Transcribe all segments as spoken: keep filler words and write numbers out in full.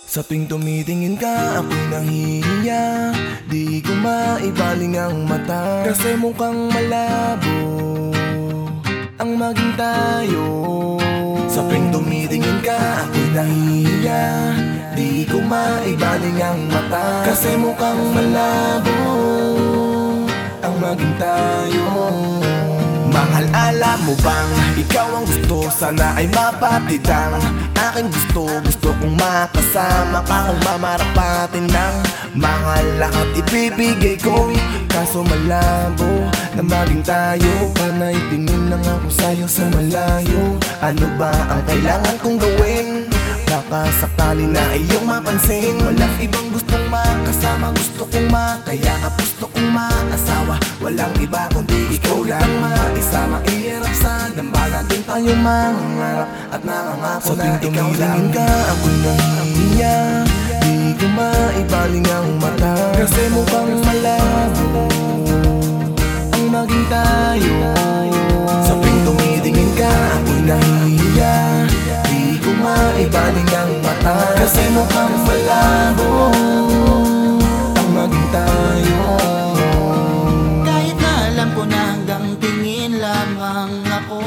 Sa tuwing tumitingin ka, ako'y nahihiya. Di ko maibaling ang mata, kasi mukhang malabo ang maging tayo. Sa tuwing tumitingin ka, ako'y nahihiya. Di ko maibaling ang mata, kasi mukhang malabo ang maging tayo. Mahal, alam mo bang ikaw ang gusto, sana ay mapatidang aking gusto. Gusto kong makasama ka kung mamarapatin ng mahal. Lahat ibibigay ko, kaso malabo na maging tayo. Panay tingin lang ako sa'yo sa malayo. Ano ba ang kailangan kong gawin? Baka sakali na iyong mapansin. Walang ibang gustong makasama, gusto kong makaya, gusto kong maasawa. Walang iba kundi ikaw lang maisama. Ihirap sa dambala din tayo mangarap at nangangako na ikaw lang. Ka, ako'y nahihiya. Di ko maibaling ang mata, kasi mukhang malabo ang maging tayo. Sa tuwing tumitingin ka, ako'y nahihiya. Di ko maibaling ang mata, kasi mukhang malabo ang maging tayo. Kahit na alam ko na hanggang tingin lamang ako,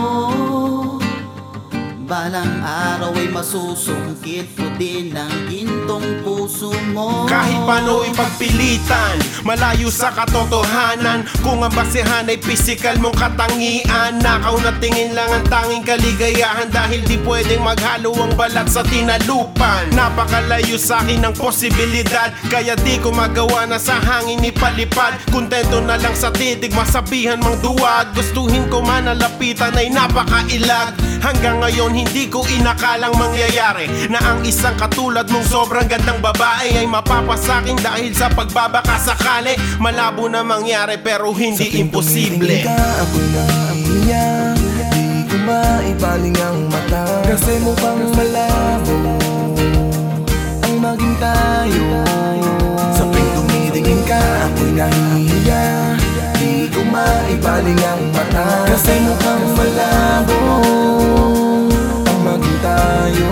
balang araw ay masusungkit ko din ang gintong puso mo. Kahit paano ipagpilitan, malayo sa katotohanan. Kung ang basehan ay pisikal mong katangian, nakaw na tingin lang ang tanging kaligayahan. Dahil di pwedeng maghalo ang balat sa tinalupan. Napakalayo sa akin ang posibilidad, kaya di ko magawa na sa hangin ipalipad. Kontento na lang sa titig, masabihan mang duwag. Gustuhin ko man na lapitan ay napakailag. Hanggang ngayon hindi ko inakalang mangyayari na ang isang katulad mong sobrang gandang babae ay mapapasakin dahil sa pagbabaka sakali. Malabo na mangyari pero hindi imposible. Sa tuwing tumitingin ka, ako'y nahihiya. Di ko maibaling ang mata, kasi mukhang malabo ang maging tayo. Sa tuwing tumitingin ka, ako'y nahihiya. Di ko maibaling ang mata, kasi mukhang malabo ang maging tayo.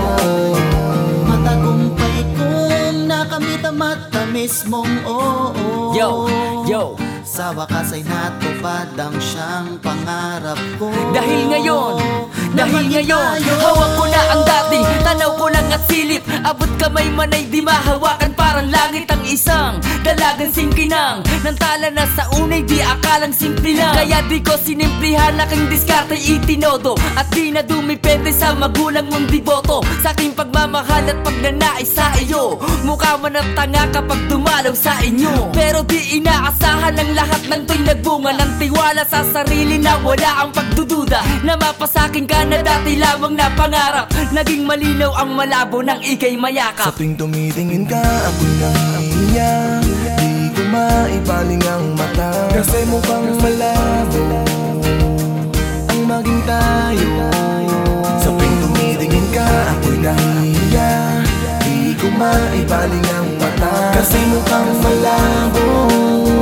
Matagumpay kong nakamit ang matamis mong oo. Yo, yo. Sa wakas ay natupad ang siyang pangarap ko. Dahil ngayon, dahil maging ngayon tayo. hawak ko na ang dati, tanaw ko lang at silip. Abot kamay man ay di mahawakan, parang langit ang isang dalagang singkinang. Nang tala na sa unay di akalang simple lang, kaya di ko sinimplihan aking diskarte itinodo. At di na dumipende sa magulang mong diboto. Sa aking pagmamahal at pagnanais sa iyo, mukha man ang tanga kapag dumalaw sa inyo. Pero di inaasahan ng lahat ng to'y nagbunga ng tiwala sa sarili na wala ang pagdududa. Na mapasakin ka na dati lamang na pangarap, naging malinaw ang malabo ng ikay Sa mayakap. tuwing tumitingin ka, ako'y nahihiya. Di ko maibaling ang mata, kasi mukhang malabo ang maging tayo. Sa tuwing tumitingin ka, ako'y nahihiya. Di ko maibaling ang mata, kasi mukhang malabo